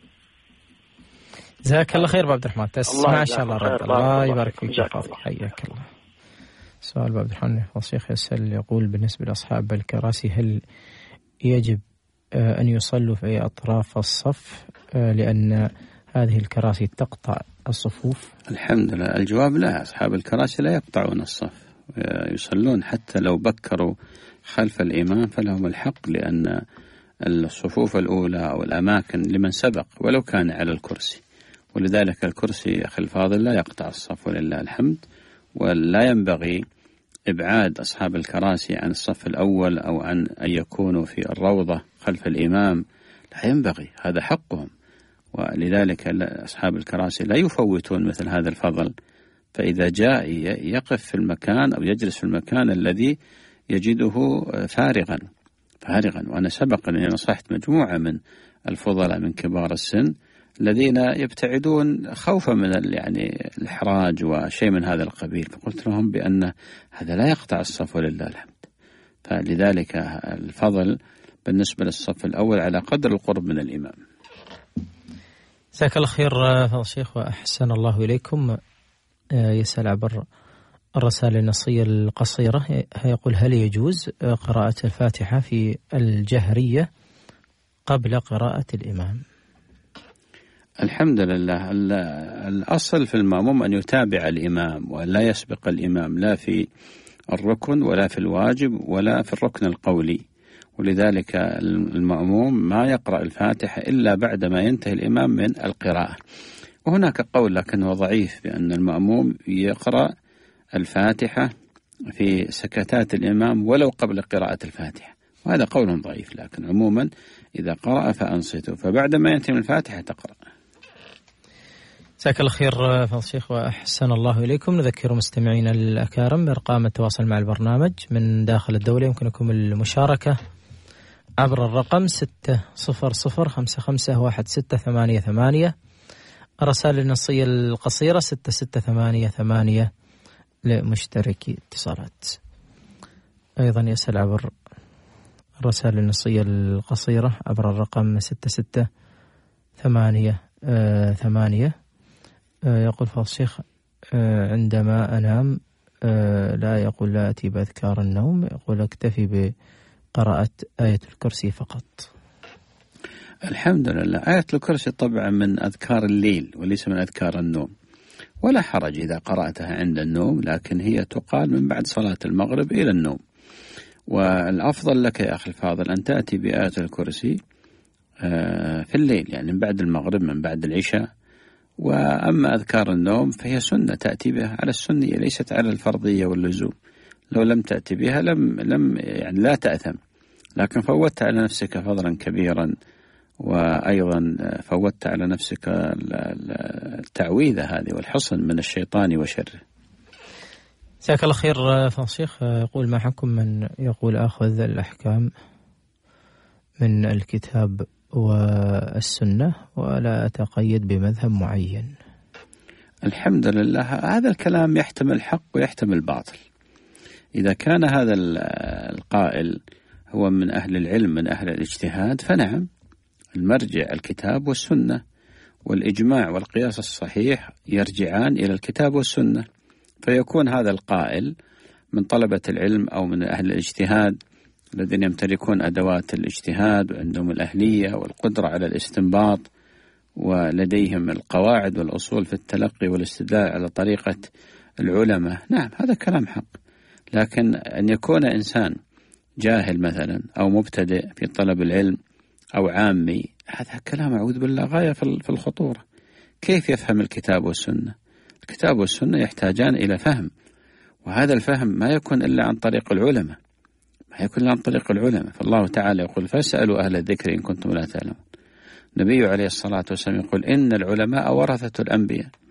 Speaker 2: جزاك الله خير عبد الرحمن، تسمع إن شاء الله رد. الله يبارك فيك يا فاضل، حياك الله. سؤال عبد الرحمن الشيخ يسأل يقول بالنسبة لأصحاب الكراسي هل يجب أن يصلوا في أطراف الصف لأن هذه الكراسي تقطع الصفوف؟
Speaker 3: الحمد لله، الجواب لا، أصحاب الكراسي لا يقطعون الصف، يصلون حتى لو بكروا خلف الإمام فلهم الحق، لأن الصفوف الأولى أو الأماكن لمن سبق ولو كان على الكرسي، ولذلك الكرسي أخي الفاضل لا يقطع الصف ولله الحمد. ولا ينبغي إبعاد أصحاب الكراسي عن الصف الأول أو عن أن يكونوا في الروضة خلف الإمام، لا ينبغي، هذا حقهم. ولذلك أصحاب الكراسي لا يفوتون مثل هذا الفضل، فإذا جاء يقف في المكان أو يجلس في المكان الذي يجده فارغا فارغا. وأنا سبق أني نصحت مجموعة من الفضلاء من كبار السن الذين يبتعدون خوفا من يعني الإحراج وشيء من هذا القبيل، فقلت لهم بأن هذا لا يقطع الصف ولله الحمد. فلذلك الفضل بالنسبة للصف الأول على قدر القرب من الإمام.
Speaker 2: جزاك الله خير فضل الشيخ وأحسن الله إليكم. يسأل عبر الرسالة النصية القصيرة، يقول هل يجوز قراءة الفاتحة في الجهرية قبل قراءة الإمام؟
Speaker 3: الحمد لله، الأصل في المأموم أن يتابع الإمام وأن لا يسبق الإمام لا في الركن ولا في الواجب ولا في الركن القولي، ولذلك المأموم ما يقرأ الفاتحة إلا بعدما ينتهي الإمام من القراءة. وهناك قول لكنه ضعيف بأن المأموم يقرأ الفاتحة في سكتات الإمام ولو قبل قراءة الفاتحة، وهذا قول ضعيف، لكن عموما إذا قرأ فأنصته، فبعدما ينتهي من الفاتحة تقرأ.
Speaker 2: جزاك الله خير فضل الشيخ وأحسن الله إليكم. نذكر مستمعينا الأكارم بأرقام التواصل مع البرنامج من داخل الدولة، يمكنكم المشاركة عبر الرقم ستة صفر صفر خمسة خمسة واحد ستة ثمانية ثمانية، الرسائل النصية القصيرة ستة ستة ثمانية ثمانية لمشتركي اتصالات. أيضا يسأل عبر الرسائل النصية القصيرة عبر الرقم ستة ستة ثمانية آه ثمانية. آه يقول فضل الشيخ آه عندما أنام آه لا يقول لا أتي بأذكار النوم، يقول أكتفي بقراءة آية الكرسي فقط.
Speaker 3: الحمد لله، آية الكرسي طبعا من أذكار الليل وليس من أذكار النوم، ولا حرج إذا قرأتها عند النوم، لكن هي تقال من بعد صلاة المغرب إلى النوم. والأفضل لك يا أخي الفاضل أن تأتي بآية الكرسي في الليل، يعني من بعد المغرب من بعد العشاء. وأما أذكار النوم فهي سنة تأتي بها على السنية ليست على الفرضية واللزوم، لو لم تأتي بها لم لم يعني لا تأثم، لكن فوتت على نفسك فضلا كبيرا، وأيضا فوتت على نفسك التعويذة هذه والحصن من الشيطان وشره.
Speaker 2: جزاك الله خير فضل الشيخ. يقول ما حكم من يقول أخذ الأحكام من الكتاب والسنة ولا أتقيد بمذهب معين؟
Speaker 3: الحمد لله، هذا الكلام يحتمل الحق ويحتمل الباطل. إذا كان هذا القائل هو من أهل العلم من أهل الاجتهاد فنعم، المرجع الكتاب والسنة، والإجماع والقياس الصحيح يرجعان إلى الكتاب والسنة، فيكون هذا القائل من طلبة العلم أو من أهل الاجتهاد الذين يمتلكون أدوات الاجتهاد وعندهم الأهلية والقدرة على الاستنباط ولديهم القواعد والأصول في التلقي والاستدلال على طريقة العلماء. نعم، هذا كلام حق، لكن أن يكون إنسان جاهل مثلا أو مبتدئ في طلب العلم أو عامي، هذا كلام أعوذ بالله غاية في الخطورة. كيف يفهم الكتاب والسنة؟ الكتاب والسنة يحتاجان إلى فهم، وهذا الفهم ما يكون إلا عن طريق العلماء، ما يكون إلا عن طريق العلماء. فالله تعالى يقول فاسألوا أهل الذكر إن كنتم لا تعلمون. النبي عليه الصلاة والسلام يقول إن العلماء ورثة الأنبياء،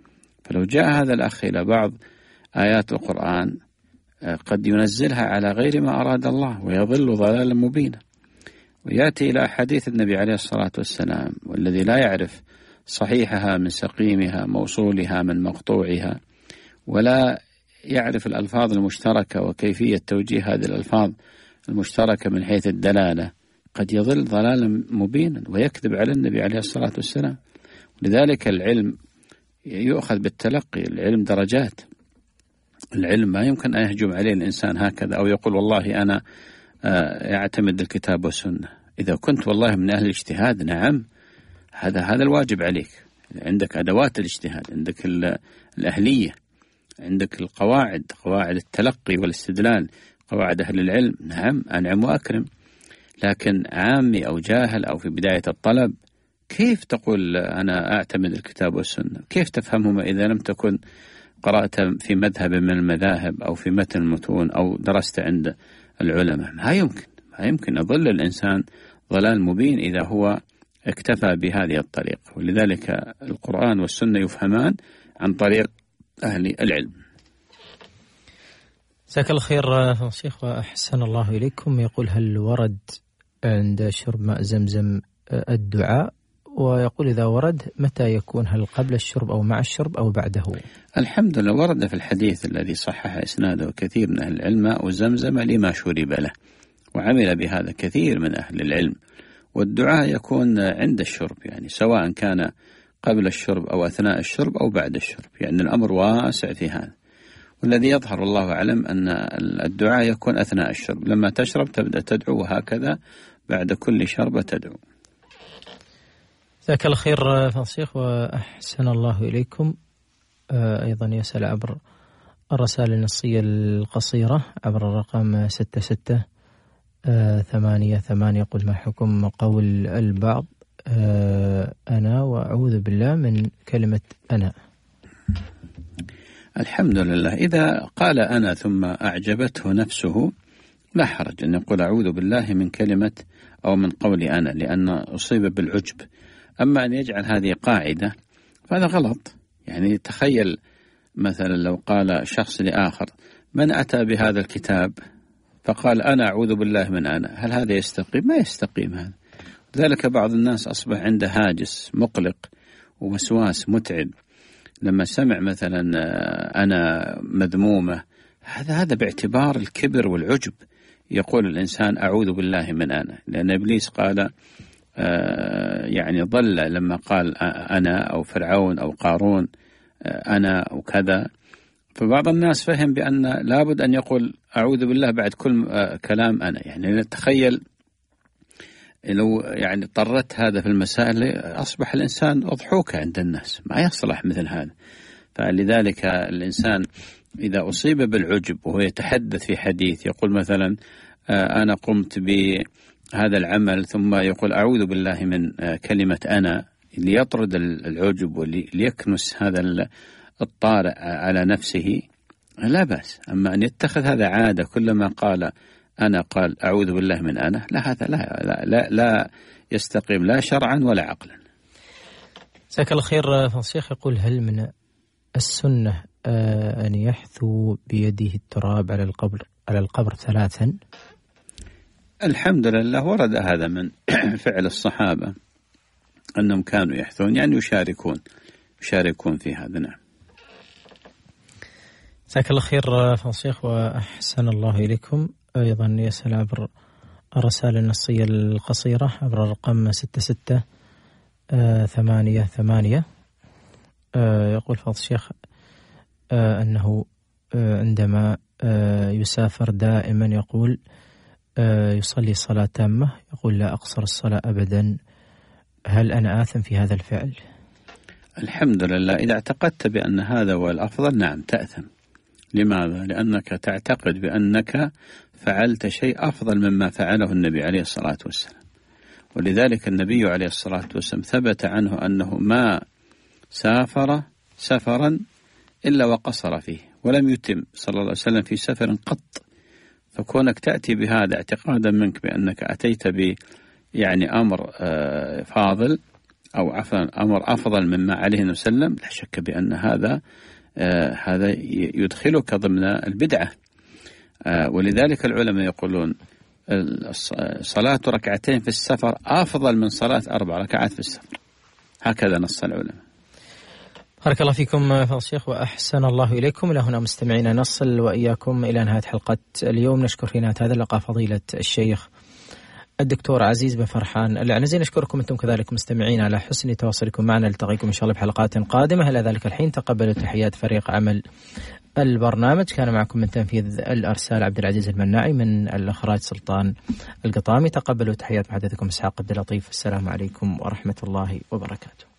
Speaker 3: فلو جاء هذا الأخ إلى بعض آيات القرآن قد ينزلها على غير ما أراد الله ويضل ضلالا مبينا، ويأتي إلى حديث النبي عليه الصلاة والسلام، والذي لا يعرف صحيحها من سقيمها، موصولها من مقطوعها، ولا يعرف الألفاظ المشتركة وكيفية توجيه هذه الألفاظ المشتركة من حيث الدلالة، قد يضل ضلالا مبينا ويكذب على النبي عليه الصلاة والسلام. لذلك العلم يؤخذ بالتلقي، العلم درجات، العلم ما يمكن أن يهجم عليه الإنسان هكذا أو يقول والله أنا أعتمد الكتاب والسنة. إذا كنت والله من أهل الاجتهاد نعم، هذا هذا الواجب عليك، عندك أدوات الاجتهاد، عندك الأهلية، عندك القواعد، قواعد التلقي والاستدلال، قواعد أهل العلم، نعم أنعم وأكرم. لكن عامي أو جاهل أو في بداية الطلب كيف تقول أنا أعتمد الكتاب والسنة؟ كيف تفهمهما إذا لم تكن قرأت في مذهب من المذاهب أو في متن المتون أو درست عند العلماء؟ ما يمكن ما يمكن يضل الإنسان ضلال مبين إذا هو اكتفى بهذه الطريقة. ولذلك القرآن والسنة يفهمان عن طريق أهل العلم.
Speaker 2: جزاك الله خير شيخ وأحسن الله إليكم. يقول هل ورد عند شرب ماء زمزم الدعاء؟ ويقول إذا ورد متى يكون، هل قبل الشرب أو مع الشرب أو بعده؟
Speaker 3: الحمد لله ورد في الحديث الذي صحح إسناده كثير من أهل العلم ماء زمزم لما شرب له، وعمل بهذا كثير من أهل العلم. والدعاء يكون عند الشرب، يعني سواء كان قبل الشرب أو أثناء الشرب أو بعد الشرب، يعني الأمر واسع في هذا. والذي يظهر الله أعلم أن الدعاء يكون أثناء الشرب، لما تشرب تبدأ تدعو، وهكذا بعد كل شربة تدعو.
Speaker 2: جزاك الله خير فالشيخ وأحسن الله إليكم. أيضا يسأل عبر الرسائل النصية القصيرة عبر الرقم ستة ستة ثمانية ثمانية، يقول ما حكم قول البعض أنا وأعوذ بالله من كلمة أنا؟
Speaker 3: الحمد لله، إذا قال أنا ثم أعجبته نفسه لا حرج أن يقول أعوذ بالله من كلمة أو من قول أنا، لأن أصيب بالعجب. أما أن يجعل هذه قاعدة فهذا غلط. يعني تخيل مثلا لو قال شخص لآخر من أتى بهذا الكتاب فقال أنا أعوذ بالله من أنا، هل هذا يستقيم؟ ما يستقيم هذا. ذلك بعض الناس أصبح عنده هاجس مقلق ووسواس متعب لما سمع مثلا أنا مذمومة، هذا هذا باعتبار الكبر والعجب يقول الإنسان أعوذ بالله من أنا، لأن إبليس قال آه يعني ضل لما قال أنا أو فرعون أو قارون آه أنا أو كذا. فبعض الناس فهم بأن لابد أن يقول أعوذ بالله بعد كل آه كلام أنا. يعني تخيل لو يعني اضطرت هذا في المسائل أصبح الإنسان أضحوكة عند الناس، ما يصلح مثل هذا. فلذلك الإنسان إذا أصيب بالعجب وهو يتحدث في حديث يقول مثلا آه أنا قمت بهذا العمل ثم يقول أعوذ بالله من آه كلمة أنا، ليطرد العجب وليكنس هذا الطارئ على نفسه لا بأس. أما أن يتخذ هذا عادة كلما قال أنا قال أعوذ بالله من أنا، لا هذا لا لا لا, لا يستقيم لا شرعا ولا عقلا.
Speaker 2: جزاك الله خير فالشيخ. يقول هل من السنة أن يحثو بيده التراب على القبر على القبر ثلاثا؟
Speaker 3: الحمد لله ورد هذا من فعل الصحابة أنهم كانوا يحثون، يعني يشاركون يشاركون في هذا. نعم.
Speaker 2: جزاك الله خير فالشيخ وأحسن الله إليكم. أيضا يسأل عبر الرسالة النصية القصيرة عبر الرقم ستة ستة ثمانية ثمانية، يقول فضل الشيخ أنه عندما يسافر دائما يقول يصلي صلاة تامة، يقول لا أقصر الصلاة أبدا، هل أنا آثم في هذا الفعل؟
Speaker 3: الحمد لله، إذا اعتقدت بأن هذا هو الأفضل نعم تأثم. لماذا؟ لأنك تعتقد بأنك فعلت شيء أفضل مما فعله النبي عليه الصلاة والسلام. ولذلك النبي عليه الصلاة والسلام ثبت عنه أنه ما سافر سفرا إلا وقصر فيه، ولم يتم صلى الله عليه وسلم في سفر قط. فكونك تأتي بهذا اعتقادا منك بأنك أتيت ب يعني أمر فاضل، أو عفوا أمر أفضل مما عليه النبي صلى الله عليه وسلم، لا شك بأن هذا آه هذا يدخلك ضمن البدعة. آه ولذلك العلماء يقولون صلاة ركعتين في السفر أفضل من صلاة أربع ركعات في السفر، هكذا نص العلماء.
Speaker 2: بارك الله فيكم فضل الشيخ وأحسن الله إليكم. إلى هنا مستمعينا نصل وإياكم إلى نهاية حلقة اليوم. نشكر في نهاية هذا اللقاء فضيلة الشيخ الدكتور عزيز بن فرحان العنزي. نشكركم أنتم كذلك مستمعين على حسن تواصلكم معنا. نلتقيكم إن شاء الله بحلقات قادمة. إلى ذلك الحين تقبلوا تحيات فريق عمل البرنامج. كان معكم من تنفيذ الأرسال عبد العزيز المناعي، من الإخراج سلطان القطامي. تقبلوا تحيات محدثكم إسحاق عبد اللطيف. السلام عليكم ورحمة الله وبركاته.